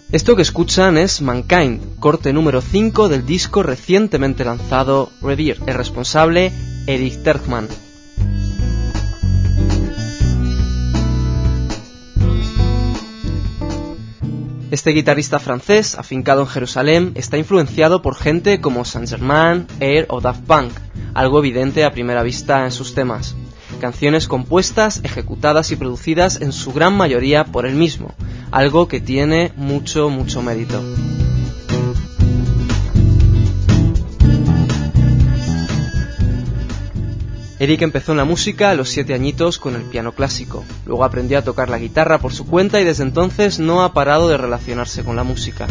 Esto que escuchan es Mankind, corte número 5 del disco recientemente lanzado Revere, el responsable Eric Terkman. Este guitarrista francés, afincado en Jerusalén, está influenciado por gente como Saint-Germain, Air o Daft Punk, algo evidente a primera vista en sus temas. Canciones compuestas, ejecutadas y producidas en su gran mayoría por él mismo, algo que tiene mucho mérito. Eric empezó en la música a los 7 añitos con el piano clásico, luego aprendió a tocar la guitarra por su cuenta y desde entonces no ha parado de relacionarse con la música.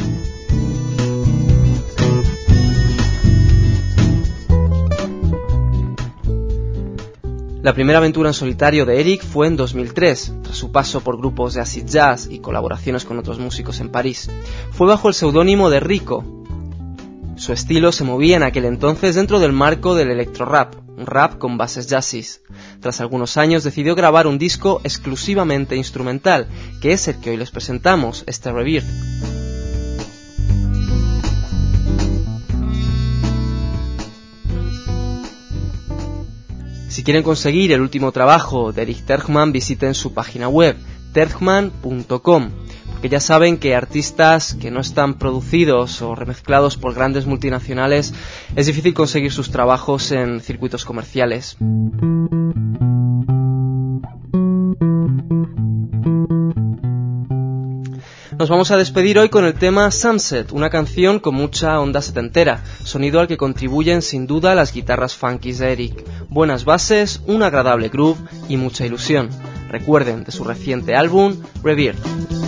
La primera aventura en solitario de Eric fue en 2003, tras su paso por grupos de acid jazz y colaboraciones con otros músicos en París. Fue bajo el seudónimo de Rico. Su estilo se movía en aquel entonces dentro del marco del electro-rap, un rap con bases jazzis. Tras algunos años decidió grabar un disco exclusivamente instrumental, que es el que hoy les presentamos, este Revere. Si quieren conseguir el último trabajo de Eric Terkman, visiten su página web, terkman.com, porque ya saben que artistas que no están producidos o remezclados por grandes multinacionales es difícil conseguir sus trabajos en circuitos comerciales. Nos vamos a despedir hoy con el tema Sunset, una canción con mucha onda setentera, sonido al que contribuyen sin duda las guitarras funkies de Eric. Buenas bases, un agradable groove y mucha ilusión. Recuerden de su reciente álbum, Revere.